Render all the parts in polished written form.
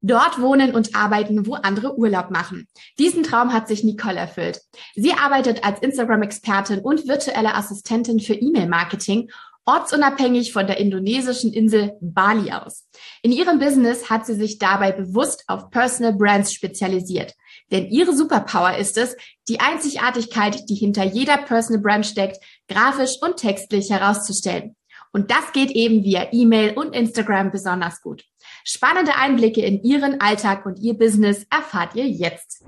Dort wohnen und arbeiten, wo andere Urlaub machen. Diesen Traum hat sich Nicole erfüllt. Sie arbeitet als Instagram-Expertin und virtuelle Assistentin für E-Mail-Marketing, ortsunabhängig von der indonesischen Insel Bali aus. In ihrem Business hat sie sich dabei bewusst auf Personal Brands spezialisiert. Denn ihre Superpower ist es, die Einzigartigkeit, die hinter jeder Personal Brand steckt, grafisch und textlich herauszustellen. Und das geht eben via E-Mail und Instagram besonders gut. Spannende Einblicke in ihren Alltag und ihr Business erfahrt ihr jetzt.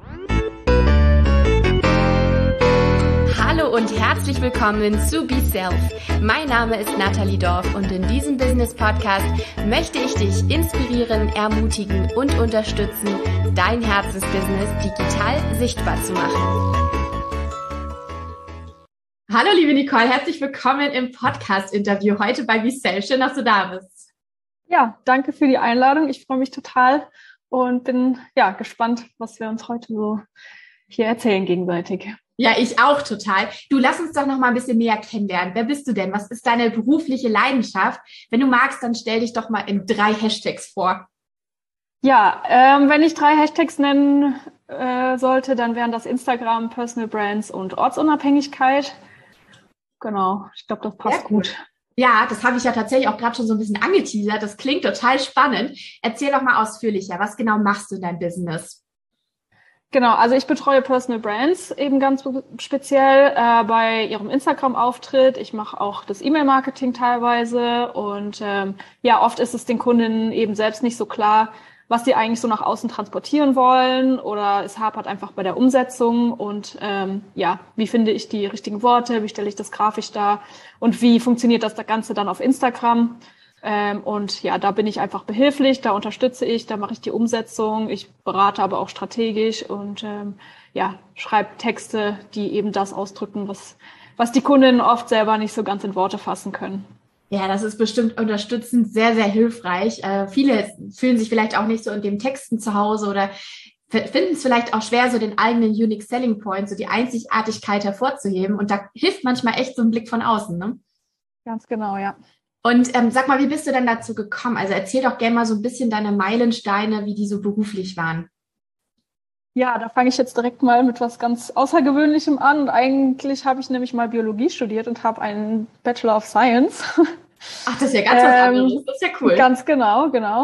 Hallo und herzlich willkommen zu Be Self. Mein Name ist Nathalie Dorf und in diesem Business-Podcast möchte ich dich inspirieren, ermutigen und unterstützen, dein Herzensbusiness digital sichtbar zu machen. Hallo liebe Nicole, herzlich willkommen im Podcast-Interview heute bei Be Self. Schön, dass du da bist. Ja, danke für die Einladung. Ich freue mich total und bin gespannt, was wir uns heute so hier erzählen gegenseitig. Ja, ich auch total. Du, lass uns doch noch mal ein bisschen näher kennenlernen. Wer bist du denn? Was ist deine berufliche Leidenschaft? Wenn du magst, dann stell dich doch mal in 3 Hashtags vor. Ja, wenn ich 3 Hashtags nennen sollte, dann wären das Instagram, Personal Brands und Ortsunabhängigkeit. Genau, ich glaube, das passt gut. Ja, das habe ich ja tatsächlich auch gerade schon so ein bisschen angeteasert. Das klingt total spannend. Erzähl doch mal ausführlicher. Was genau machst du in deinem Business? Genau, also ich betreue Personal Brands eben ganz speziell bei ihrem Instagram-Auftritt. Ich mache auch das E-Mail-Marketing teilweise und oft ist es den Kundinnen eben selbst nicht so klar, was sie eigentlich so nach außen transportieren wollen oder es hapert einfach bei der Umsetzung und wie finde ich die richtigen Worte, wie stelle ich das grafisch dar und wie funktioniert das Ganze dann auf Instagram. Da bin ich einfach behilflich, da unterstütze ich, da mache ich die Umsetzung, ich berate aber auch strategisch und schreibe Texte, die eben das ausdrücken, was die Kundinnen oft selber nicht so ganz in Worte fassen können. Ja, das ist bestimmt unterstützend sehr, sehr hilfreich. Viele fühlen sich vielleicht auch nicht so in den Texten zu Hause oder finden es vielleicht auch schwer, so den eigenen Unique Selling Point, so die Einzigartigkeit hervorzuheben. Und da hilft manchmal echt so ein Blick von außen, ne? Ganz genau, ja. Und sag mal, wie bist du denn dazu gekommen? Also erzähl doch gerne mal so ein bisschen deine Meilensteine, wie die so beruflich waren. Ja, da fange ich jetzt direkt mal mit was ganz Außergewöhnlichem an. Und eigentlich habe ich nämlich mal Biologie studiert und habe einen Bachelor of Science. Ach, das ist ja ganz was anderes. Das ist ja cool. Ganz genau.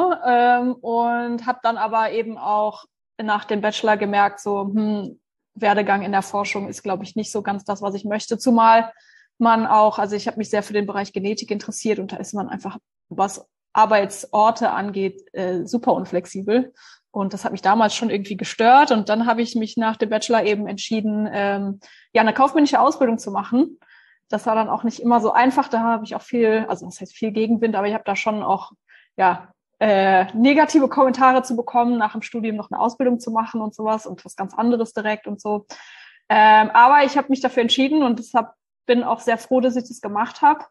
Und habe dann aber eben auch nach dem Bachelor gemerkt, so Werdegang in der Forschung ist, glaube ich, nicht so ganz das, was ich möchte. Zumal man auch, also ich habe mich sehr für den Bereich Genetik interessiert und da ist man einfach, was Arbeitsorte angeht, super unflexibel. Und das hat mich damals schon irgendwie gestört. Und dann habe ich mich nach dem Bachelor eben entschieden, eine kaufmännische Ausbildung zu machen. Das war dann auch nicht immer so einfach. Da habe ich auch viel Gegenwind, aber ich habe da schon auch negative Kommentare zu bekommen, nach dem Studium noch eine Ausbildung zu machen und sowas und was ganz anderes direkt und so. Aber ich habe mich dafür entschieden und bin auch sehr froh, dass ich das gemacht habe.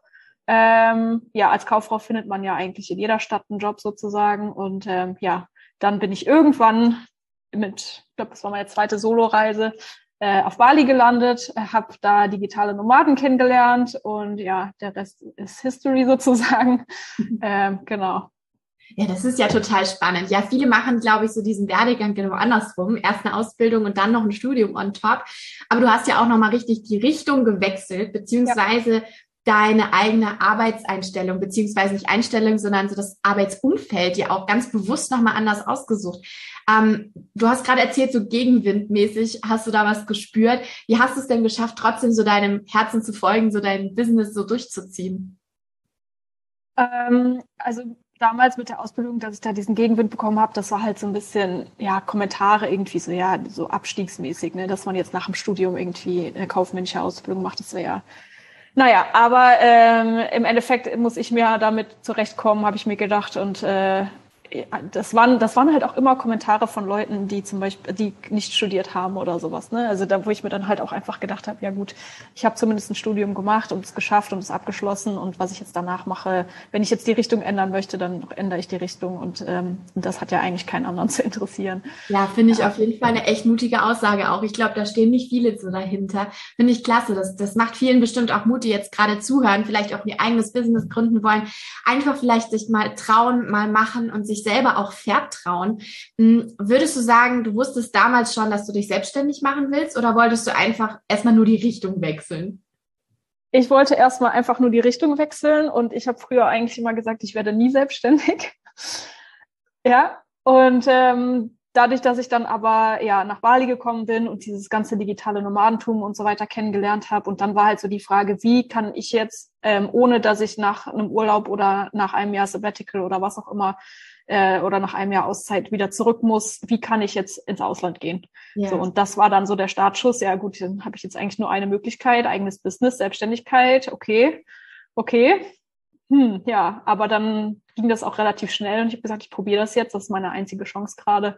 Als Kauffrau findet man ja eigentlich in jeder Stadt einen Job sozusagen und dann bin ich irgendwann ich glaube, das war meine 2. Soloreise, auf Bali gelandet, habe da digitale Nomaden kennengelernt und der Rest ist History sozusagen. Genau. Ja, das ist ja total spannend. Ja, viele machen, glaube ich, so diesen Werdegang genau andersrum. Erst eine Ausbildung und dann noch ein Studium on top. Aber du hast ja auch nochmal richtig die Richtung gewechselt, beziehungsweise deine eigene Arbeitseinstellung, beziehungsweise nicht Einstellung, sondern so das Arbeitsumfeld ja auch ganz bewusst nochmal anders ausgesucht. Du hast gerade erzählt, so gegenwindmäßig hast du da was gespürt. Wie hast du es denn geschafft, trotzdem so deinem Herzen zu folgen, so dein Business so durchzuziehen? Also damals mit der Ausbildung, dass ich da diesen Gegenwind bekommen habe, das war halt so ein bisschen, Kommentare irgendwie so abstiegsmäßig, ne, dass man jetzt nach dem Studium irgendwie eine kaufmännische Ausbildung macht, das wäre aber im Endeffekt muss ich mir damit zurechtkommen, habe ich mir gedacht und das waren halt auch immer Kommentare von Leuten, die zum Beispiel, die nicht studiert haben oder sowas, ne? Also da, wo ich mir dann halt auch einfach gedacht habe, ja gut, ich habe zumindest ein Studium gemacht und es geschafft und es abgeschlossen und was ich jetzt danach mache, wenn ich jetzt die Richtung ändern möchte, dann ändere ich die Richtung und das hat ja eigentlich keinen anderen zu interessieren. Ja, finde ich auf jeden Fall eine echt mutige Aussage auch. Ich glaube, da stehen nicht viele so dahinter. Finde ich klasse. Das macht vielen bestimmt auch Mut, die jetzt gerade zuhören, vielleicht auch ihr eigenes Business gründen wollen. Einfach vielleicht sich mal trauen, mal machen und sich dich selber auch vertrauen. Würdest du sagen, du wusstest damals schon, dass du dich selbstständig machen willst oder wolltest du einfach erstmal nur die Richtung wechseln? Ich wollte erstmal einfach nur die Richtung wechseln und ich habe früher eigentlich immer gesagt, ich werde nie selbstständig. Ja, und dadurch, dass ich dann aber ja nach Bali gekommen bin und dieses ganze digitale Nomadentum und so weiter kennengelernt habe und dann war halt so die Frage, wie kann ich jetzt, ohne dass ich nach einem Urlaub oder nach einem Jahr Sabbatical oder was auch immer oder nach einem Jahr Auszeit wieder zurück muss, wie kann ich jetzt ins Ausland gehen? Ja. So, und das war dann so der Startschuss. Ja gut, dann habe ich jetzt eigentlich nur eine Möglichkeit, eigenes Business, Selbstständigkeit, okay. Ja, aber dann ging das auch relativ schnell und ich habe gesagt, ich probiere das jetzt, das ist meine einzige Chance gerade.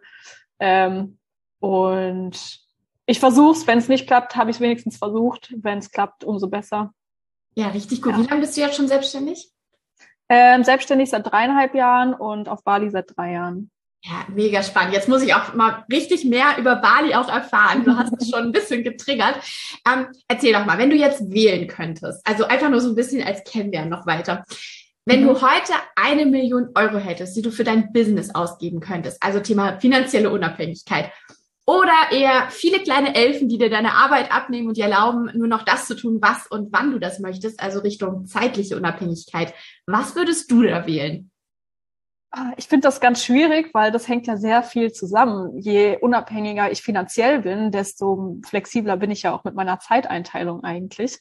Und ich versuche es, wenn es nicht klappt, habe ich es wenigstens versucht. Wenn es klappt, umso besser. Ja, richtig gut. Ja. Wie lange bist du jetzt schon selbstständig? Selbstständig seit 3,5 Jahren und auf Bali seit 3 Jahren. Ja, mega spannend. Jetzt muss ich auch mal richtig mehr über Bali auch erfahren. Du hast es schon ein bisschen getriggert. Erzähl doch mal, wenn du jetzt wählen könntest, also einfach nur so ein bisschen als Kennenlernen noch weiter. Wenn du heute 1 Million Euro hättest, die du für dein Business ausgeben könntest, also Thema finanzielle Unabhängigkeit, oder eher viele kleine Elfen, die dir deine Arbeit abnehmen und dir erlauben, nur noch das zu tun, was und wann du das möchtest, also Richtung zeitliche Unabhängigkeit. Was würdest du da wählen? Ich finde das ganz schwierig, weil das hängt ja sehr viel zusammen. Je unabhängiger ich finanziell bin, desto flexibler bin ich ja auch mit meiner Zeiteinteilung eigentlich.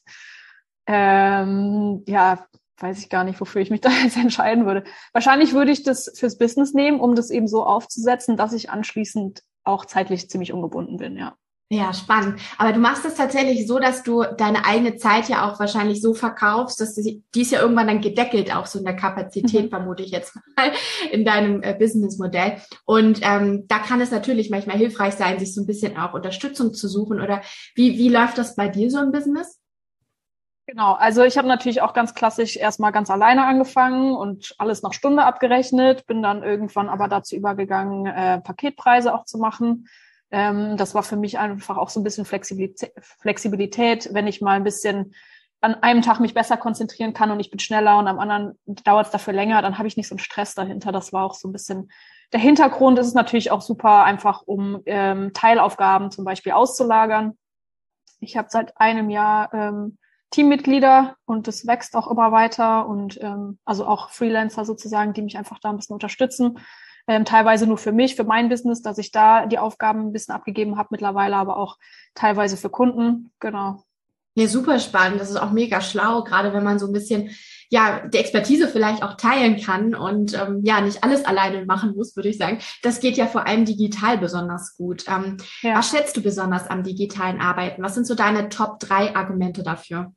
Ja, weiß ich gar nicht, wofür ich mich da jetzt entscheiden würde. Wahrscheinlich würde ich das fürs Business nehmen, um das eben so aufzusetzen, dass ich anschließend auch zeitlich ziemlich ungebunden bin, ja. Ja, spannend. Aber du machst es tatsächlich so, dass du deine eigene Zeit ja auch wahrscheinlich so verkaufst, dass die ist ja irgendwann dann gedeckelt, auch so in der Kapazität, vermute ich jetzt mal, in deinem Businessmodell. Und da kann es natürlich manchmal hilfreich sein, sich so ein bisschen auch Unterstützung zu suchen. Oder wie läuft das bei dir so im Business? Genau, also ich habe natürlich auch ganz klassisch erstmal ganz alleine angefangen und alles nach Stunde abgerechnet, bin dann irgendwann aber dazu übergegangen, Paketpreise auch zu machen. Das war für mich einfach auch so ein bisschen Flexibilität, wenn ich mal ein bisschen an einem Tag mich besser konzentrieren kann und ich bin schneller und am anderen dauert es dafür länger, dann habe ich nicht so einen Stress dahinter. Das war auch so ein bisschen der Hintergrund. Ist es natürlich auch super einfach, um Teilaufgaben zum Beispiel auszulagern. Ich habe seit einem Jahr Teammitglieder und das wächst auch immer weiter und also auch Freelancer sozusagen, die mich einfach da ein bisschen unterstützen. Teilweise nur für mich, für mein Business, dass ich da die Aufgaben ein bisschen abgegeben habe mittlerweile, aber auch teilweise für Kunden. Genau. Ja, super spannend. Das ist auch mega schlau, gerade wenn man so ein bisschen, ja, die Expertise vielleicht auch teilen kann und ja, nicht alles alleine machen muss, würde ich sagen. Das geht ja vor allem digital besonders gut. Ja. Was schätzt du besonders am digitalen Arbeiten? Was sind so deine Top 3 Argumente dafür?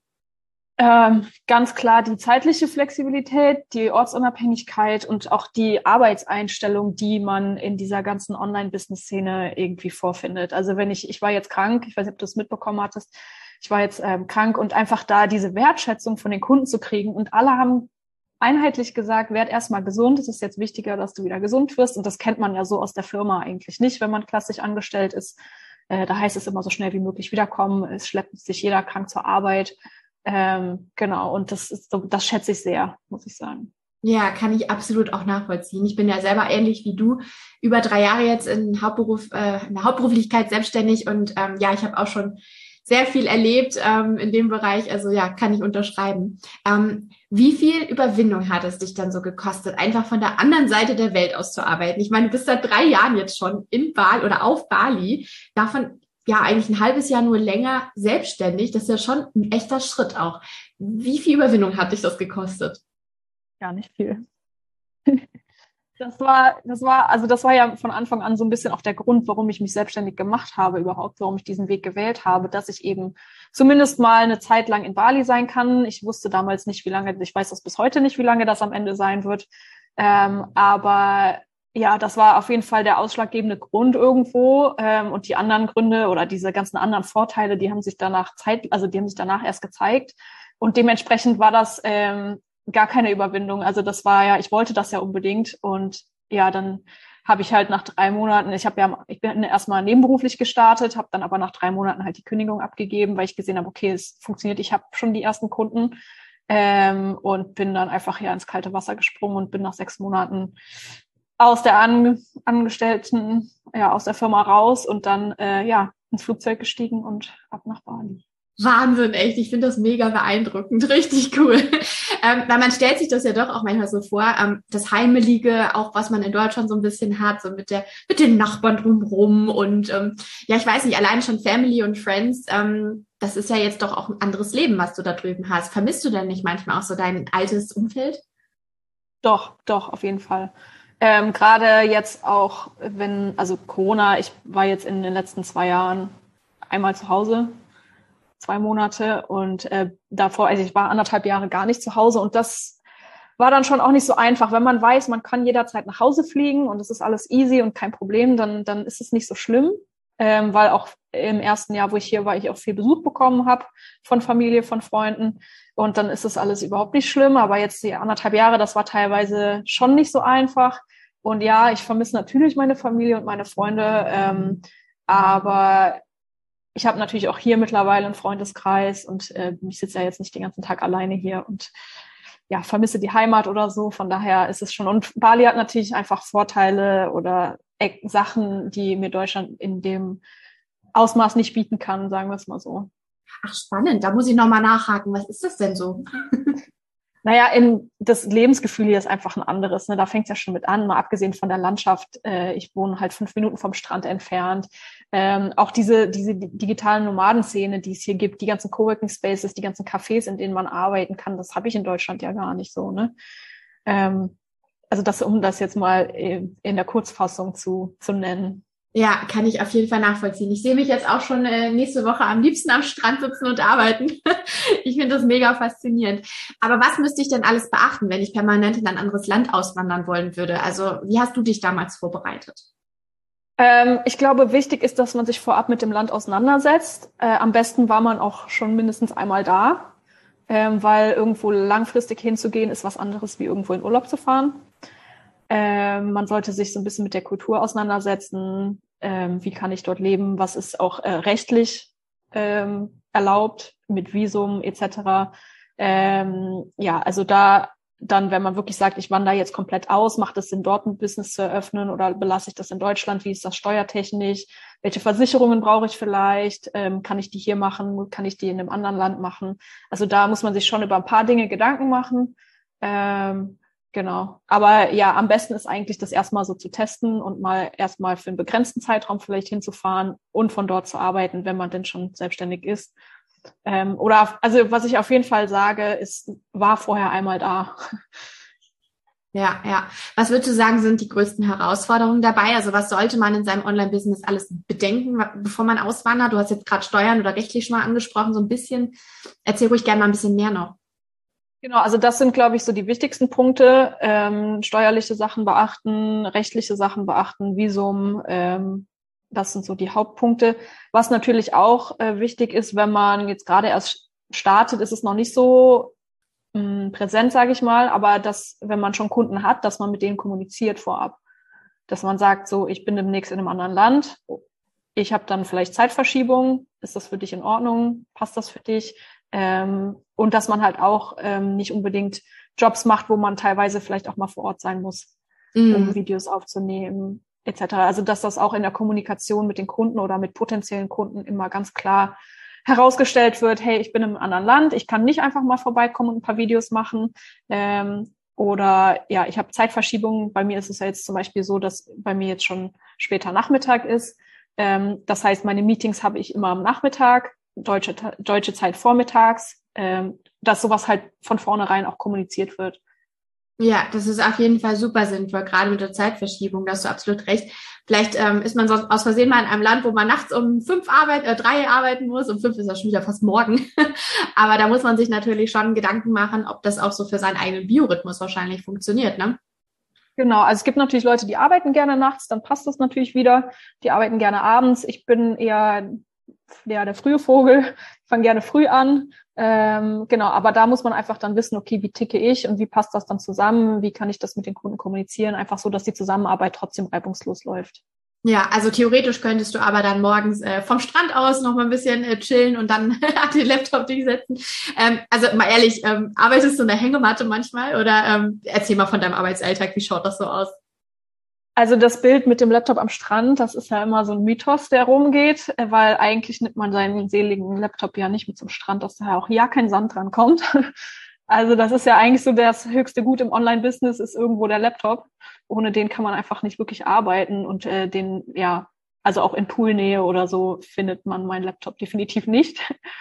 Ganz klar die zeitliche Flexibilität, die Ortsunabhängigkeit und auch die Arbeitseinstellung, die man in dieser ganzen Online-Business-Szene irgendwie vorfindet. Also wenn ich war jetzt krank, ich weiß nicht, ob du es mitbekommen hattest, ich war jetzt krank und einfach da diese Wertschätzung von den Kunden zu kriegen und alle haben einheitlich gesagt, werd erstmal gesund, es ist jetzt wichtiger, dass du wieder gesund wirst und das kennt man ja so aus der Firma eigentlich nicht, wenn man klassisch angestellt ist. Da heißt es immer so schnell wie möglich wiederkommen, es schleppt sich jeder krank zur Arbeit. Genau, und das ist so, das schätze ich sehr, muss ich sagen. Ja, kann ich absolut auch nachvollziehen. Ich bin ja selber ähnlich wie du, über 3 Jahre jetzt in der Hauptberuflichkeit selbstständig und ja, ich habe auch schon sehr viel erlebt in dem Bereich. Also ja, kann ich unterschreiben. Wie viel Überwindung hat es dich dann so gekostet, einfach von der anderen Seite der Welt aus zu arbeiten? Ich meine, du bist seit 3 Jahren jetzt schon in Bali oder auf Bali, davon ja eigentlich ein halbes Jahr nur länger selbstständig. Das ist ja schon ein echter Schritt auch. Wie viel Überwindung hat dich das gekostet? Gar nicht viel. Das war ja von Anfang an so ein bisschen auch der Grund, warum ich mich selbstständig gemacht habe überhaupt, warum ich diesen Weg gewählt habe, dass ich eben zumindest mal eine Zeit lang in Bali sein kann. Ich wusste damals nicht, wie lange, ich weiß das bis heute nicht, wie lange das am Ende sein wird. Aber ja, das war auf jeden Fall der ausschlaggebende Grund irgendwo. Und die anderen Gründe oder diese ganzen anderen Vorteile, die haben sich danach erst gezeigt. Und dementsprechend war das gar keine Überwindung. Also das war ja, ich wollte das ja unbedingt. Und ja, dann habe ich halt nach 3 Monaten, ich bin erstmal nebenberuflich gestartet, habe dann aber nach 3 Monaten halt die Kündigung abgegeben, weil ich gesehen habe, okay, es funktioniert, ich habe schon die ersten Kunden und bin dann einfach ins kalte Wasser gesprungen und bin nach 6 Monaten aus der Angestellten, aus der Firma raus und dann ins Flugzeug gestiegen und ab nach Bali. Wahnsinn, echt. Ich finde das mega beeindruckend. Richtig cool. Weil man stellt sich das ja doch auch manchmal so vor, das Heimelige, auch was man in Deutschland so ein bisschen hat, so mit den Nachbarn drumherum und ich weiß nicht, allein schon Family und Friends, das ist ja jetzt doch auch ein anderes Leben, was du da drüben hast. Vermisst du denn nicht manchmal auch so dein altes Umfeld? Doch, auf jeden Fall. Gerade jetzt auch, also Corona, ich war jetzt in den letzten 2 Jahren einmal zu Hause, 2 Monate und davor, also ich war 1,5 Jahre gar nicht zu Hause und das war dann schon auch nicht so einfach. Wenn man weiß, man kann jederzeit nach Hause fliegen und es ist alles easy und kein Problem, dann ist es nicht so schlimm, weil auch im ersten Jahr, wo ich hier war, ich auch viel Besuch bekommen habe von Familie, von Freunden und dann ist das alles überhaupt nicht schlimm, aber jetzt die 1,5 Jahre, das war teilweise schon nicht so einfach und ja, ich vermisse natürlich meine Familie und meine Freunde, aber ich habe natürlich auch hier mittlerweile einen Freundeskreis und ich sitze ja jetzt nicht den ganzen Tag alleine hier und vermisse die Heimat oder so. Von daher ist es schon. Und Bali hat natürlich einfach Vorteile oder Sachen, die mir Deutschland in dem Ausmaß nicht bieten kann, sagen wir es mal so. Ach, spannend. Da muss ich nochmal nachhaken. Was ist das denn so? Naja, das Lebensgefühl hier ist einfach ein anderes. Ne? Da fängt es ja schon mit an, mal abgesehen von der Landschaft. Ich wohne halt 5 Minuten vom Strand entfernt. Auch diese digitalen Nomadenszene, die es hier gibt, die ganzen Coworking Spaces, die ganzen Cafés, in denen man arbeiten kann, das habe ich in Deutschland ja gar nicht so. Ne? Also um das jetzt mal in der Kurzfassung zu nennen. Ja, kann ich auf jeden Fall nachvollziehen. Ich sehe mich jetzt auch schon nächste Woche am liebsten am Strand sitzen und arbeiten. Ich finde das mega faszinierend. Aber was müsste ich denn alles beachten, wenn ich permanent in ein anderes Land auswandern wollen würde? Also wie hast du dich damals vorbereitet? Ich glaube, wichtig ist, dass man sich vorab mit dem Land auseinandersetzt. Am besten war man auch schon mindestens einmal da, weil irgendwo langfristig hinzugehen ist was anderes, wie irgendwo in Urlaub zu fahren. Man sollte sich so ein bisschen mit der Kultur auseinandersetzen. Wie kann ich dort leben? Was ist auch rechtlich erlaubt mit Visum etc. Also da dann, wenn man wirklich sagt, ich wandere jetzt komplett aus, macht es Sinn, dort ein Business zu eröffnen oder belasse ich das in Deutschland? Wie ist das steuertechnisch? Welche Versicherungen brauche ich vielleicht? Kann ich die hier machen? Kann ich die in einem anderen Land machen? Also da muss man sich schon über ein paar Dinge Gedanken machen. Genau. Aber ja, am besten ist eigentlich, das erstmal so zu testen und mal erstmal für einen begrenzten Zeitraum vielleicht hinzufahren und von dort zu arbeiten, wenn man denn schon selbstständig ist. Also was ich auf jeden Fall sage, ist, war vorher einmal da. Ja. Was würdest du sagen, sind die größten Herausforderungen dabei? Also was sollte man in seinem Online-Business alles bedenken, bevor man auswandert? Du hast jetzt gerade Steuern oder rechtlich schon mal angesprochen, so ein bisschen. Erzähl ruhig gerne mal ein bisschen mehr noch. Genau, also das sind, glaube ich, so die wichtigsten Punkte. Steuerliche Sachen beachten, rechtliche Sachen beachten, Visum, das sind so die Hauptpunkte. Was natürlich auch wichtig ist, wenn man jetzt gerade erst startet, ist es noch nicht so präsent, sage ich mal, aber wenn man schon Kunden hat, dass man mit denen kommuniziert vorab. Dass man sagt, so, ich bin demnächst in einem anderen Land, ich habe dann vielleicht Zeitverschiebung, ist das für dich in Ordnung, passt das für dich? Und dass man halt auch nicht unbedingt Jobs macht, wo man teilweise vielleicht auch mal vor Ort sein muss, um Videos aufzunehmen, etc. Also dass das auch in der Kommunikation mit den Kunden oder mit potenziellen Kunden immer ganz klar herausgestellt wird, hey, ich bin in einem anderen Land, ich kann nicht einfach mal vorbeikommen und ein paar Videos machen. Oder ja, ich habe Zeitverschiebungen. Bei mir ist es ja jetzt zum Beispiel so, dass bei mir jetzt schon später Nachmittag ist. Das heißt, meine Meetings habe ich immer am Nachmittag, deutsche Zeit vormittags, dass sowas halt von vornherein auch kommuniziert wird. Ja, das ist auf jeden Fall super sinnvoll, gerade mit der Zeitverschiebung, da hast du absolut recht. Vielleicht ist man sonst aus Versehen mal in einem Land, wo man nachts um 3 arbeiten muss, um 5 ist das schon wieder fast morgen. Aber da muss man sich natürlich schon Gedanken machen, ob das auch so für seinen eigenen Biorhythmus wahrscheinlich funktioniert, ne? Genau, also es gibt natürlich Leute, die arbeiten gerne nachts, dann passt das natürlich wieder. Die arbeiten gerne abends. Ich bin eher der frühe Vogel, ich fange gerne früh an. Genau, aber da muss man einfach dann wissen, okay, wie ticke ich und wie passt das dann zusammen? Wie kann ich das mit den Kunden kommunizieren? Einfach so, dass die Zusammenarbeit trotzdem reibungslos läuft. Ja, also theoretisch könntest du aber dann morgens vom Strand aus noch mal ein bisschen chillen und dann an den Laptop dich setzen. Also mal ehrlich, arbeitest du in der Hängematte manchmal oder erzähl mal von deinem Arbeitsalltag, wie schaut das so aus? Also das Bild mit dem Laptop am Strand, das ist ja immer so ein Mythos, der rumgeht, weil eigentlich nimmt man seinen seligen Laptop ja nicht mit zum Strand, dass da auch ja kein Sand dran kommt. Also das ist ja eigentlich so das höchste Gut im Online-Business ist irgendwo der Laptop. Ohne den kann man einfach nicht wirklich arbeiten und also auch in Poolnähe oder so findet man meinen Laptop definitiv nicht.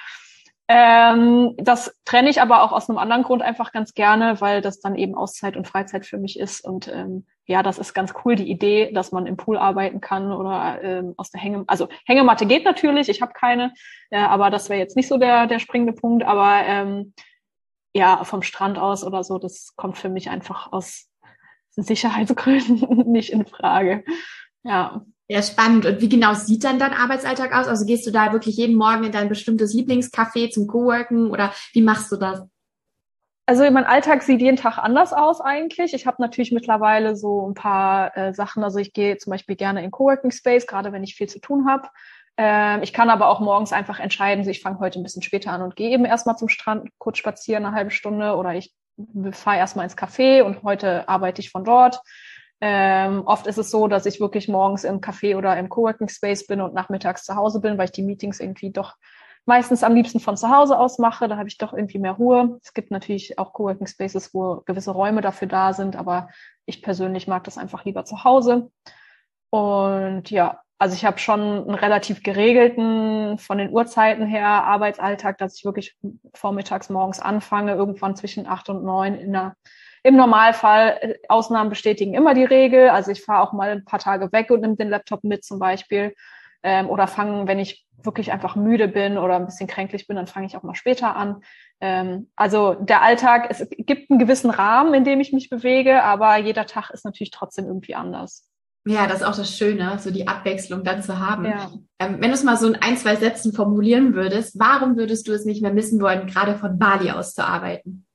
Das trenne ich aber auch aus einem anderen Grund einfach ganz gerne, weil das dann eben Auszeit und Freizeit für mich ist. Und das ist ganz cool, die Idee, dass man im Pool arbeiten kann oder aus der Hängematte geht natürlich, ich habe keine, aber das wäre jetzt nicht so der springende Punkt. Aber vom Strand aus oder so, das kommt für mich einfach aus Sicherheitsgründen nicht in Frage. Ja. Ja, spannend. Und wie genau sieht dann dein Arbeitsalltag aus? Also gehst du da wirklich jeden Morgen in dein bestimmtes Lieblingscafé zum Coworken oder wie machst du das? Also mein Alltag sieht jeden Tag anders aus eigentlich. Ich habe natürlich mittlerweile so ein paar Sachen. Also ich gehe zum Beispiel gerne in Coworking Space, gerade wenn ich viel zu tun habe. Ich kann aber auch morgens einfach entscheiden, so ich fange heute ein bisschen später an und gehe eben erstmal zum Strand, kurz spazieren, eine halbe Stunde oder ich fahre erstmal ins Café und heute arbeite ich von dort. Oft ist es so, dass ich wirklich morgens im Café oder im Coworking Space bin und nachmittags zu Hause bin, weil ich die Meetings irgendwie doch meistens am liebsten von zu Hause aus mache. Da habe ich doch irgendwie mehr Ruhe. Es gibt natürlich auch Coworking Spaces, wo gewisse Räume dafür da sind, aber ich persönlich mag das einfach lieber zu Hause. Und ja, also ich habe schon einen relativ geregelten, von den Uhrzeiten her, Arbeitsalltag, dass ich wirklich vormittags morgens anfange, irgendwann zwischen 8 und 9 im Normalfall. Ausnahmen bestätigen immer die Regel. Also ich fahre auch mal ein paar Tage weg und nehme den Laptop mit zum Beispiel. Oder fange, wenn ich wirklich einfach müde bin oder ein bisschen kränklich bin, dann fange ich auch mal später an. Also der Alltag, es gibt einen gewissen Rahmen, in dem ich mich bewege, aber jeder Tag ist natürlich trotzdem irgendwie anders. Ja, das ist auch das Schöne, so die Abwechslung dann zu haben. Ja. Wenn du es mal so in 2 Sätzen formulieren würdest, warum würdest du es nicht mehr missen wollen, gerade von Bali aus zu arbeiten?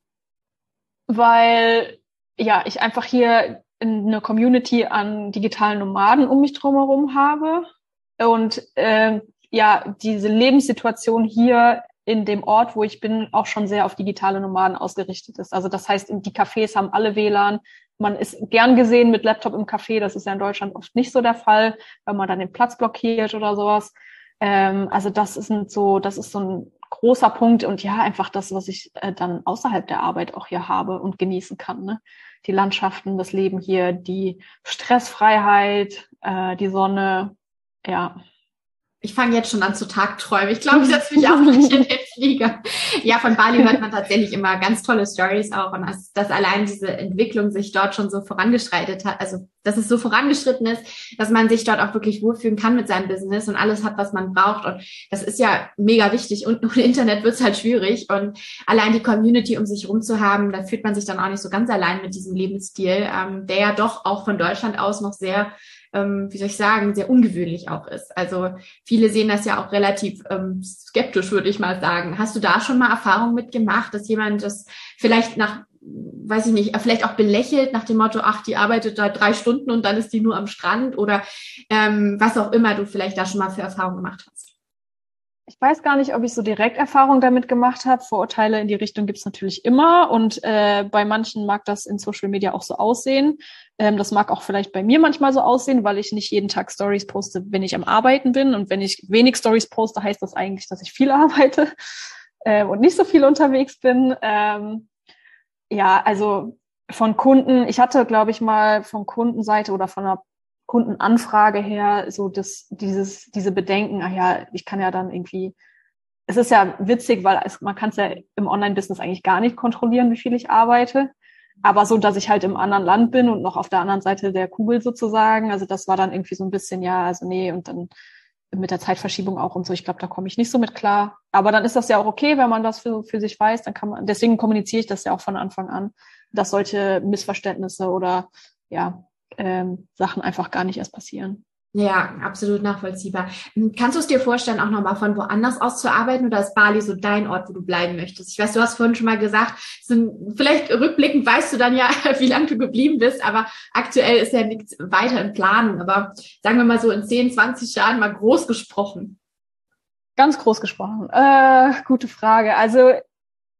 Weil ich einfach hier eine Community an digitalen Nomaden um mich drumherum habe und diese Lebenssituation hier in dem Ort, wo ich bin, auch schon sehr auf digitale Nomaden ausgerichtet ist. Also das heißt, die Cafés haben alle WLAN. Man ist gern gesehen mit Laptop im Café. Das ist ja in Deutschland oft nicht so der Fall, wenn man dann den Platz blockiert oder sowas. Also das ist so ein großer Punkt und ja, einfach das, was ich dann außerhalb der Arbeit auch hier habe und genießen kann, ne? Die Landschaften, das Leben hier, die Stressfreiheit, die Sonne, ja. Ich fange jetzt schon an zu tagträumen. Ich glaube, ich setze mich auch nicht in den Flieger. Ja, von Bali hört man tatsächlich immer ganz tolle Stories auch. Und dass allein diese Entwicklung sich dort schon so vorangeschreitet hat, also dass es so vorangeschritten ist, dass man sich dort auch wirklich wohlfühlen kann mit seinem Business und alles hat, was man braucht. Und das ist ja mega wichtig. Und ohne Internet wird es halt schwierig. Und allein die Community um sich rum zu haben, da fühlt man sich dann auch nicht so ganz allein mit diesem Lebensstil, der ja doch auch von Deutschland aus noch sehr sehr ungewöhnlich auch ist. Also viele sehen das ja auch relativ skeptisch, würde ich mal sagen. Hast du da schon mal Erfahrung mitgemacht, dass jemand das vielleicht vielleicht auch belächelt nach dem Motto, ach, die arbeitet da 3 Stunden und dann ist die nur am Strand oder was auch immer du vielleicht da schon mal für Erfahrungen gemacht hast? Ich weiß gar nicht, ob ich so direkt Erfahrung damit gemacht habe. Vorurteile in die Richtung gibt's natürlich immer und bei manchen mag das in Social Media auch so aussehen. Das mag auch vielleicht bei mir manchmal so aussehen, weil ich nicht jeden Tag Stories poste, wenn ich am Arbeiten bin. Und wenn ich wenig Stories poste, heißt das eigentlich, dass ich viel arbeite und nicht so viel unterwegs bin. Also von Kunden, ich hatte, glaube ich, mal von Kundenseite oder von einer Kundenanfrage her so diese Bedenken, ich kann ja dann irgendwie, es ist ja witzig, weil man kann es ja im Online-Business eigentlich gar nicht kontrollieren, wie viel ich arbeite. Aber so, dass ich halt im anderen Land bin und noch auf der anderen Seite der Kugel sozusagen, also das war dann irgendwie so ein bisschen, und dann mit der Zeitverschiebung auch und so, ich glaube, da komme ich nicht so mit klar. Aber dann ist das ja auch okay, wenn man das für sich weiß, dann kann man, deswegen kommuniziere ich das ja auch von Anfang an, dass solche Missverständnisse oder Sachen einfach gar nicht erst passieren. Ja, absolut nachvollziehbar. Kannst du es dir vorstellen, auch nochmal von woanders aus zu arbeiten oder ist Bali so dein Ort, wo du bleiben möchtest? Ich weiß, du hast vorhin schon mal gesagt, vielleicht rückblickend weißt du dann ja, wie lange du geblieben bist, aber aktuell ist ja nichts weiter in Planung. Aber sagen wir mal so in 10, 20 Jahren mal groß gesprochen. Ganz groß gesprochen. Gute Frage. Also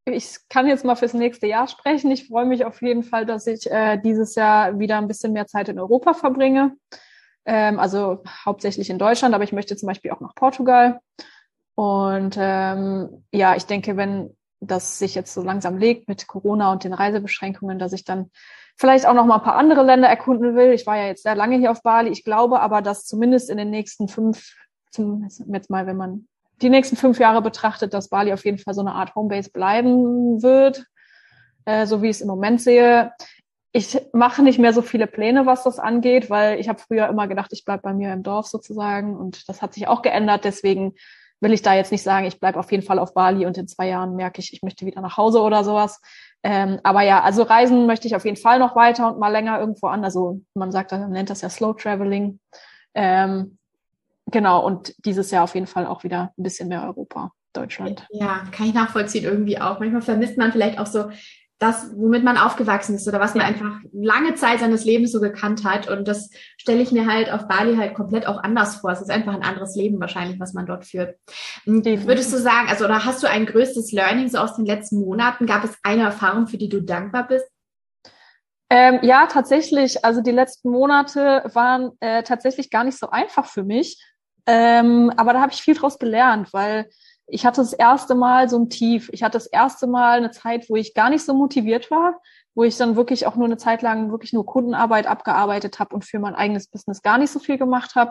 ich kann jetzt mal fürs nächste Jahr sprechen. Ich freue mich auf jeden Fall, dass ich dieses Jahr wieder ein bisschen mehr Zeit in Europa verbringe. Also hauptsächlich in Deutschland, aber ich möchte zum Beispiel auch nach Portugal. Und ja, ich denke, wenn das sich jetzt so langsam legt mit Corona und den Reisebeschränkungen, dass ich dann vielleicht auch noch mal ein paar andere Länder erkunden will. Ich war ja jetzt sehr lange hier auf Bali. Ich glaube aber, dass zumindest in den nächsten jetzt mal, wenn man die nächsten 5 Jahre betrachtet, dass Bali auf jeden Fall so eine Art Homebase bleiben wird, so wie ich es im Moment sehe. Ich mache nicht mehr so viele Pläne, was das angeht, weil ich habe früher immer gedacht, ich bleibe bei mir im Dorf sozusagen, und das hat sich auch geändert. Deswegen will ich da jetzt nicht sagen, ich bleibe auf jeden Fall auf Bali und in 2 Jahren merke ich möchte wieder nach Hause oder sowas. Aber ja, also reisen möchte ich auf jeden Fall noch weiter und mal länger irgendwo an. Also man nennt das ja Slow Traveling. Genau, und dieses Jahr auf jeden Fall auch wieder ein bisschen mehr Europa, Deutschland. Ja, kann ich nachvollziehen irgendwie auch. Manchmal vermisst man vielleicht auch so das, womit man aufgewachsen ist oder was man einfach lange Zeit seines Lebens so gekannt hat. Und das stelle ich mir halt auf Bali halt komplett auch anders vor. Es ist einfach ein anderes Leben wahrscheinlich, was man dort führt. Würdest du sagen, also, oder hast du ein größtes Learning so aus den letzten Monaten? Gab es eine Erfahrung, für die du dankbar bist? Ja, tatsächlich. Also die letzten Monate waren tatsächlich gar nicht so einfach für mich. Aber da habe ich viel draus gelernt, weil ich hatte das erste Mal so ein Tief. Ich hatte das erste Mal eine Zeit, wo ich gar nicht so motiviert war, wo ich dann wirklich auch nur eine Zeit lang wirklich nur Kundenarbeit abgearbeitet habe und für mein eigenes Business gar nicht so viel gemacht habe.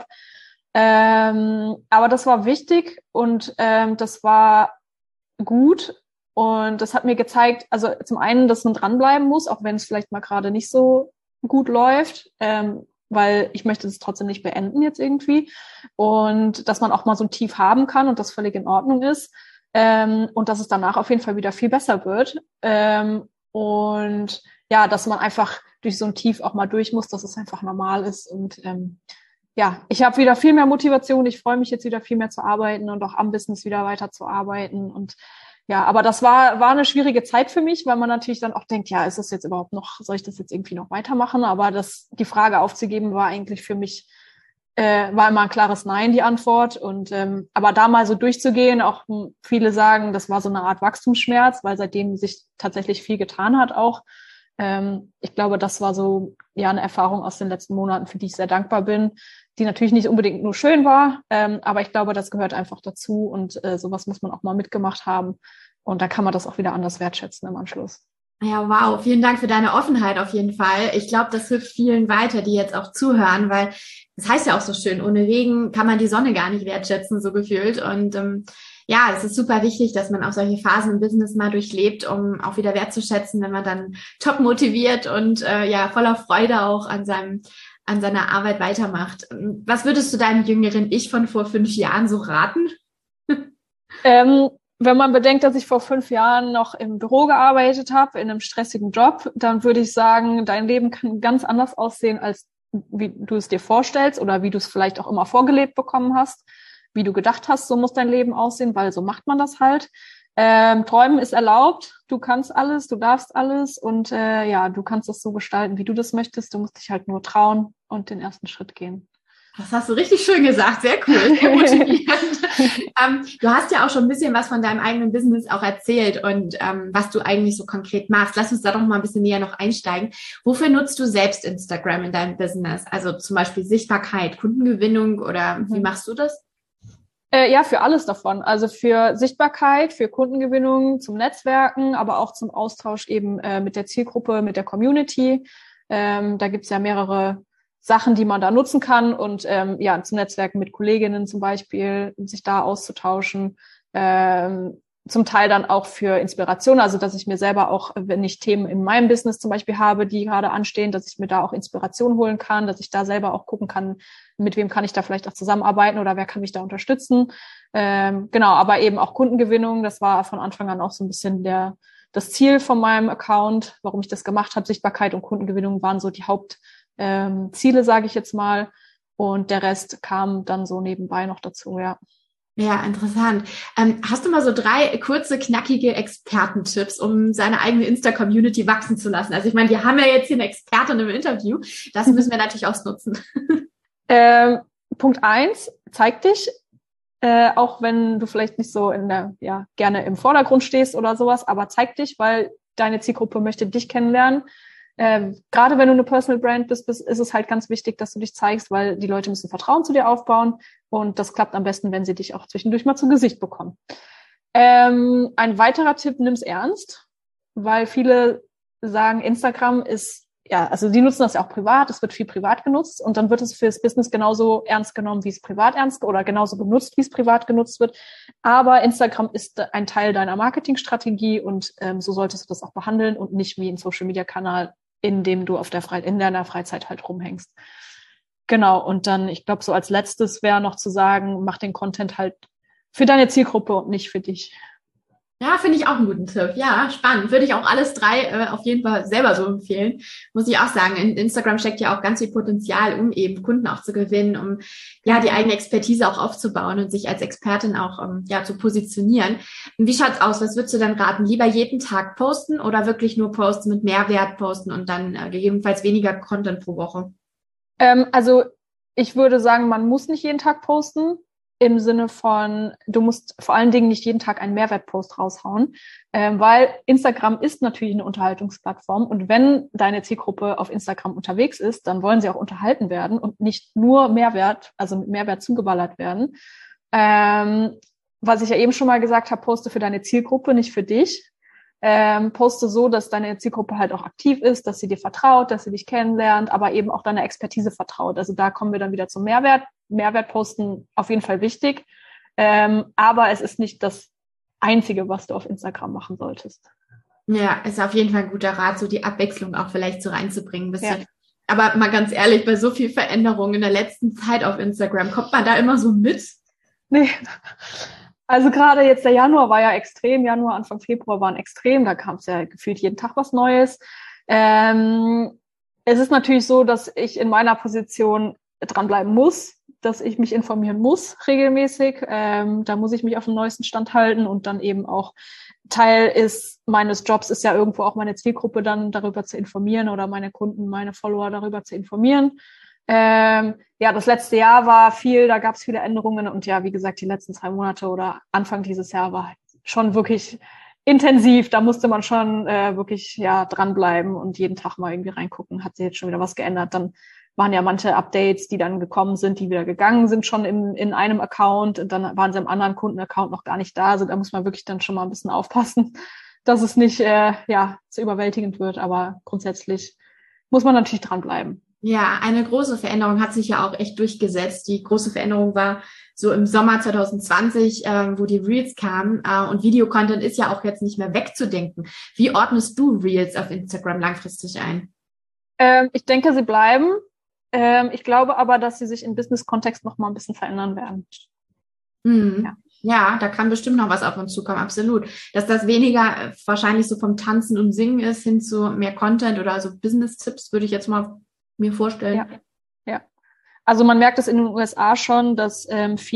Aber das war wichtig und das war gut. Und das hat mir gezeigt, also zum einen, dass man dranbleiben muss, auch wenn es vielleicht mal gerade nicht so gut läuft, weil ich möchte es trotzdem nicht beenden jetzt irgendwie. Und dass man auch mal so ein Tief haben kann und das völlig in Ordnung ist. Und dass es danach auf jeden Fall wieder viel besser wird. Und ja, dass man einfach durch so ein Tief auch mal durch muss, dass es einfach normal ist. Und ja, ich habe wieder viel mehr Motivation. Ich freue mich jetzt wieder viel mehr zu arbeiten und auch am Business wieder weiter zu arbeiten. Und ja, aber das war eine schwierige Zeit für mich, weil man natürlich dann auch denkt, ja, ist das jetzt überhaupt noch, soll ich das jetzt irgendwie noch weitermachen? Aber die Frage aufzugeben war eigentlich für mich, war immer ein klares Nein, die Antwort. Und aber da mal so durchzugehen, auch viele sagen, das war so eine Art Wachstumsschmerz, weil seitdem sich tatsächlich viel getan hat auch. Ich glaube, das war so ja eine Erfahrung aus den letzten Monaten, für die ich sehr dankbar bin, die natürlich nicht unbedingt nur schön war, aber ich glaube, das gehört einfach dazu und sowas muss man auch mal mitgemacht haben und da kann man das auch wieder anders wertschätzen im Anschluss. Ja, wow. Vielen Dank für deine Offenheit auf jeden Fall. Ich glaube, das hilft vielen weiter, die jetzt auch zuhören, weil das heißt ja auch so schön, ohne Regen kann man die Sonne gar nicht wertschätzen, so gefühlt. Und ja, es ist super wichtig, dass man auch solche Phasen im Business mal durchlebt, um auch wieder wertzuschätzen, wenn man dann top motiviert und ja voller Freude auch an seiner Arbeit weitermacht. Was würdest du deinem jüngeren Ich von vor 5 Jahren so raten? Wenn man bedenkt, dass ich vor 5 Jahren noch im Büro gearbeitet habe, in einem stressigen Job, dann würde ich sagen, dein Leben kann ganz anders aussehen, als wie du es dir vorstellst oder wie du es vielleicht auch immer vorgelebt bekommen hast, wie du gedacht hast, so muss dein Leben aussehen, weil so macht man das halt. Träumen ist erlaubt, du kannst alles, du darfst alles und ja, du kannst das so gestalten, wie du das möchtest. Du musst dich halt nur trauen und den ersten Schritt gehen. Das hast du richtig schön gesagt, sehr cool, sehr motivierend. Du hast ja auch schon ein bisschen was von deinem eigenen Business auch erzählt und was du eigentlich so konkret machst. Lass uns da doch mal ein bisschen näher noch einsteigen. Wofür nutzt du selbst Instagram in deinem Business? Also zum Beispiel Sichtbarkeit, Kundengewinnung oder wie machst du das? Ja, für alles davon. Also für Sichtbarkeit, für Kundengewinnung, zum Netzwerken, aber auch zum Austausch eben mit der Zielgruppe, mit der Community. Da gibt's ja mehrere Sachen, die man da nutzen kann und ja, zum Netzwerken mit Kolleginnen zum Beispiel, sich da auszutauschen. Zum Teil dann auch für Inspiration, also dass ich mir selber auch, wenn ich Themen in meinem Business zum Beispiel habe, die gerade anstehen, dass ich mir da auch Inspiration holen kann, dass ich da selber auch gucken kann, mit wem kann ich da vielleicht auch zusammenarbeiten oder wer kann mich da unterstützen. Genau, aber eben auch Kundengewinnung, das war von Anfang an auch so ein bisschen das Ziel von meinem Account, warum ich das gemacht habe. Sichtbarkeit und Kundengewinnung waren so die Hauptziele, sage ich jetzt mal. Und der Rest kam dann so nebenbei noch dazu, ja. Ja, interessant. Hast du mal so 3 kurze, knackige Expertentipps, um seine eigene Insta-Community wachsen zu lassen? Also ich meine, wir haben ja jetzt hier eine Expertin im Interview. Das müssen wir natürlich ausnutzen. Punkt 1, zeig dich. auch wenn du vielleicht nicht so gerne im Vordergrund stehst oder sowas, aber zeig dich, weil deine Zielgruppe möchte dich kennenlernen. Gerade wenn du eine Personal Brand bist, ist es halt ganz wichtig, dass du dich zeigst, weil die Leute müssen Vertrauen zu dir aufbauen und das klappt am besten, wenn sie dich auch zwischendurch mal zu Gesicht bekommen. Ein weiterer Tipp, nimm's ernst, weil viele sagen, Instagram ist, also die nutzen das ja auch privat, es wird viel privat genutzt und dann wird es fürs Business genauso ernst genommen, wie es privat ernst oder genauso genutzt, wie es privat genutzt wird. Aber Instagram ist ein Teil deiner Marketingstrategie und so solltest du das auch behandeln und nicht wie ein Social-Media-Kanal, in dem du in deiner Freizeit halt rumhängst. Genau, und dann, ich glaube, so als letztes wäre noch zu sagen, mach den Content halt für deine Zielgruppe und nicht für dich. Ja, finde ich auch einen guten Tipp. Ja, spannend. Würde ich auch alles drei auf jeden Fall selber so empfehlen. Muss ich auch sagen, in Instagram steckt ja auch ganz viel Potenzial, um eben Kunden auch zu gewinnen, um ja die eigene Expertise auch aufzubauen und sich als Expertin auch zu positionieren. Und wie schaut's aus? Was würdest du denn raten? Lieber jeden Tag posten oder wirklich nur posten mit Mehrwert posten und dann gegebenenfalls weniger Content pro Woche? Also ich würde sagen, man muss nicht jeden Tag posten. Im Sinne von, du musst vor allen Dingen nicht jeden Tag einen Mehrwertpost raushauen, weil Instagram ist natürlich eine Unterhaltungsplattform und wenn deine Zielgruppe auf Instagram unterwegs ist, dann wollen sie auch unterhalten werden und nicht nur mit Mehrwert zugeballert werden. Was ich ja eben schon mal gesagt habe, poste für deine Zielgruppe, nicht für dich. Poste so, dass deine Zielgruppe halt auch aktiv ist, dass sie dir vertraut, dass sie dich kennenlernt, aber eben auch deiner Expertise vertraut. Also da kommen wir dann wieder zum Mehrwert. Mehrwert posten auf jeden Fall wichtig, aber es ist nicht das Einzige, was du auf Instagram machen solltest. Ja, ist auf jeden Fall ein guter Rat, so die Abwechslung auch vielleicht so reinzubringen. Ja. Aber mal ganz ehrlich, bei so viel Veränderung in der letzten Zeit auf Instagram, kommt man da immer so mit? Nee. Also gerade jetzt der Januar war ja extrem, Januar, Anfang Februar waren extrem, da kam es ja gefühlt jeden Tag was Neues. Es ist natürlich so, dass ich in meiner Position dranbleiben muss, dass ich mich informieren muss regelmäßig. Da muss ich mich auf dem neuesten Stand halten und dann eben auch Teil meines Jobs ist ja irgendwo auch meine Zielgruppe dann darüber zu informieren oder meine Kunden, meine Follower darüber zu informieren. Das letzte Jahr war viel, da gab es viele Änderungen und ja, wie gesagt, die letzten 2 Monate oder Anfang dieses Jahr war schon wirklich intensiv. Da musste man schon wirklich dranbleiben und jeden Tag mal irgendwie reingucken, hat sich jetzt schon wieder was geändert. Dann waren ja manche Updates, die dann gekommen sind, die wieder gegangen sind, schon in einem Account und dann waren sie im anderen Kundenaccount noch gar nicht da. Also da muss man wirklich dann schon mal ein bisschen aufpassen, dass es nicht zu überwältigend wird, aber grundsätzlich muss man natürlich dranbleiben. Ja, eine große Veränderung hat sich ja auch echt durchgesetzt. Die große Veränderung war so im Sommer 2020, wo die Reels kamen. Und Videocontent ist ja auch jetzt nicht mehr wegzudenken. Wie ordnest du Reels auf Instagram langfristig ein? Ich denke, sie bleiben. Ich glaube aber, dass sie sich im Business-Kontext noch mal ein bisschen verändern werden. Ja, da kann bestimmt noch was auf uns zukommen, absolut. Dass das weniger wahrscheinlich so vom Tanzen und Singen ist, hin zu mehr Content oder so Business-Tipps, würde ich jetzt mal mir vorstellen. Ja. Also man merkt es in den USA schon, dass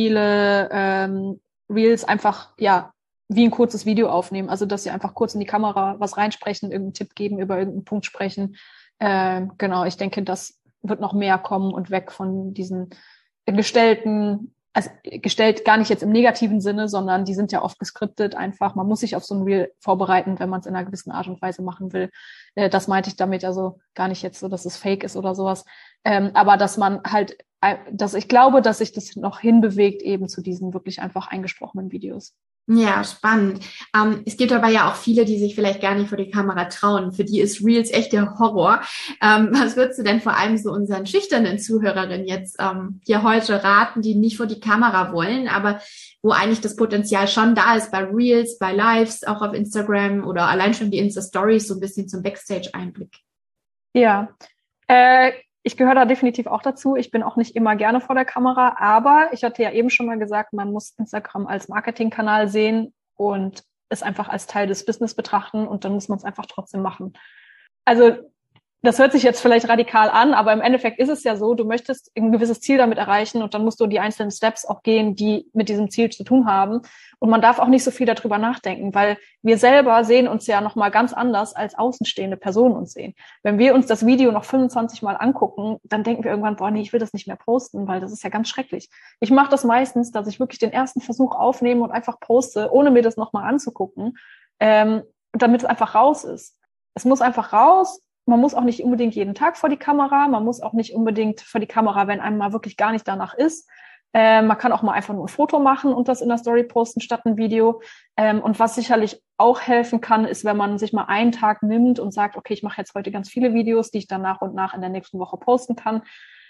viele Reels einfach wie ein kurzes Video aufnehmen. Also dass sie einfach kurz in die Kamera was reinsprechen, irgendeinen Tipp geben, über irgendeinen Punkt sprechen. Genau, ich denke, das wird noch mehr kommen und weg von diesen gestellten, also gestellt gar nicht jetzt im negativen Sinne, sondern die sind ja oft geskriptet einfach. Man muss sich auf so ein Reel vorbereiten, wenn man es in einer gewissen Art und Weise machen will. Das meinte ich damit also gar nicht jetzt so, dass es fake ist oder sowas. Aber dass man halt, dass ich glaube, dass sich das noch hinbewegt eben zu diesen wirklich einfach eingesprochenen Videos. Ja, spannend. Es gibt aber ja auch viele, die sich vielleicht gar nicht vor die Kamera trauen. Für die ist Reels echt der Horror. Was würdest du denn vor allem so unseren schüchternen Zuhörerinnen jetzt hier heute raten, die nicht vor die Kamera wollen, aber wo eigentlich das Potenzial schon da ist bei Reels, bei Lives, auch auf Instagram oder allein schon die Insta-Stories so ein bisschen zum Backstage-Einblick? Ja, ich gehöre da definitiv auch dazu. Ich bin auch nicht immer gerne vor der Kamera, aber ich hatte ja eben schon mal gesagt, man muss Instagram als Marketingkanal sehen und es einfach als Teil des Business betrachten und dann muss man es einfach trotzdem machen. Also Das hört sich jetzt vielleicht radikal an, aber im Endeffekt ist es ja so, du möchtest ein gewisses Ziel damit erreichen und dann musst du die einzelnen Steps auch gehen, die mit diesem Ziel zu tun haben. Und man darf auch nicht so viel darüber nachdenken, weil wir selber sehen uns ja nochmal ganz anders, als außenstehende Personen uns sehen. Wenn wir uns das Video noch 25 Mal angucken, dann denken wir irgendwann, boah, nee, ich will das nicht mehr posten, weil das ist ja ganz schrecklich. Ich mache das meistens, dass ich wirklich den ersten Versuch aufnehme und einfach poste, ohne mir das nochmal anzugucken, damit es einfach raus ist. Es muss einfach raus. Man muss auch nicht unbedingt jeden Tag vor die Kamera, man muss auch nicht unbedingt vor die Kamera, wenn einem mal wirklich gar nicht danach ist. Man kann auch mal einfach nur ein Foto machen und das in der Story posten statt ein Video. Und was sicherlich auch helfen kann, ist, wenn man sich mal einen Tag nimmt und sagt, okay, ich mache jetzt heute ganz viele Videos, die ich dann nach und nach in der nächsten Woche posten kann.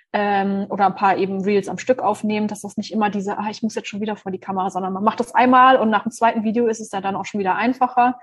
Oder ein paar eben Reels am Stück aufnehmen, dass das nicht immer diese, ich muss jetzt schon wieder vor die Kamera, sondern man macht das einmal und nach dem zweiten Video ist es dann auch schon wieder einfacher.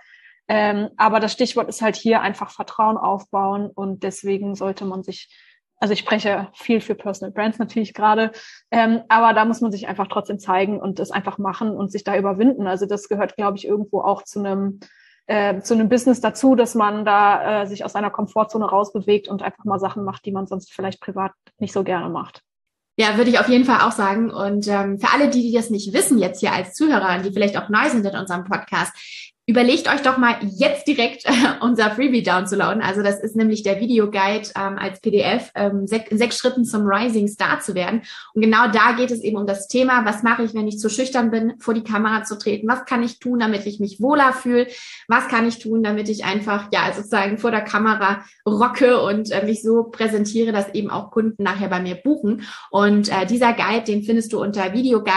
Aber das Stichwort ist halt hier einfach Vertrauen aufbauen und deswegen sollte man sich, also ich spreche viel für Personal Brands natürlich gerade, aber da muss man sich einfach trotzdem zeigen und das einfach machen und sich da überwinden. Also das gehört, glaube ich, irgendwo auch zu einem Business dazu, dass man da sich aus einer Komfortzone rausbewegt und einfach mal Sachen macht, die man sonst vielleicht privat nicht so gerne macht. Ja, würde ich auf jeden Fall auch sagen. Und für alle, die das nicht wissen, jetzt hier als Zuhörer, die vielleicht auch neu sind in unserem Podcast, überlegt euch doch mal jetzt direkt unser Freebie downzuladen. Also das ist nämlich der Videoguide als PDF, in 6 Schritten zum Rising Star zu werden. Und genau da geht es eben um das Thema, was mache ich, wenn ich zu schüchtern bin, vor die Kamera zu treten? Was kann ich tun, damit ich mich wohler fühle? Was kann ich tun, damit ich einfach sozusagen vor der Kamera rocke und mich so präsentiere, dass eben auch Kunden nachher bei mir buchen? Und dieser Guide, den findest du unter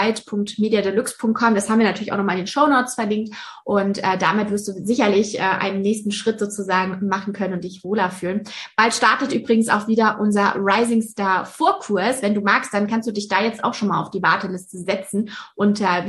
videoguide.mediadeluxe.com. Das haben wir natürlich auch nochmal in den Shownotes verlinkt. Und damit wirst du sicherlich einen nächsten Schritt sozusagen machen können und dich wohler fühlen. Bald startet übrigens auch wieder unser Rising Star Vorkurs. Wenn du magst, dann kannst du dich da jetzt auch schon mal auf die Warteliste setzen unter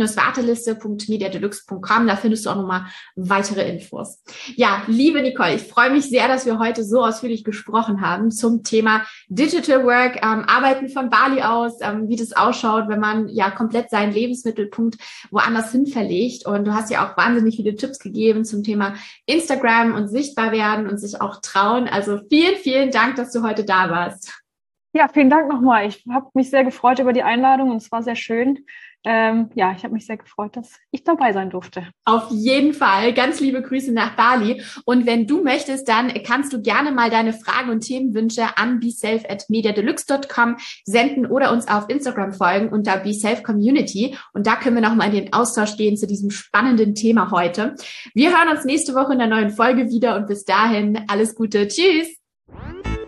video-warteliste.mediadeluxe.com. Da findest du auch nochmal weitere Infos. Ja, liebe Nicole, ich freue mich sehr, dass wir heute so ausführlich gesprochen haben zum Thema Digital Work, Arbeiten von Bali aus, wie das ausschaut, wenn man komplett seinen Lebensmittelpunkt woanders hin verlegt. Und du hast ja auch wahnsinnig viele Tipps gegeben zum Thema Instagram und sichtbar werden und sich auch trauen. Also vielen, vielen Dank, dass du heute da warst. Ja, vielen Dank nochmal. Ich habe mich sehr gefreut über die Einladung und es war sehr schön. Ich habe mich sehr gefreut, dass ich dabei sein durfte. Auf jeden Fall. Ganz liebe Grüße nach Bali. Und wenn du möchtest, dann kannst du gerne mal deine Fragen und Themenwünsche an beself@mediadeluxe.com senden oder uns auf Instagram folgen unter beselfcommunity. Und da können wir nochmal in den Austausch gehen zu diesem spannenden Thema heute. Wir hören uns nächste Woche in der neuen Folge wieder und bis dahin alles Gute. Tschüss.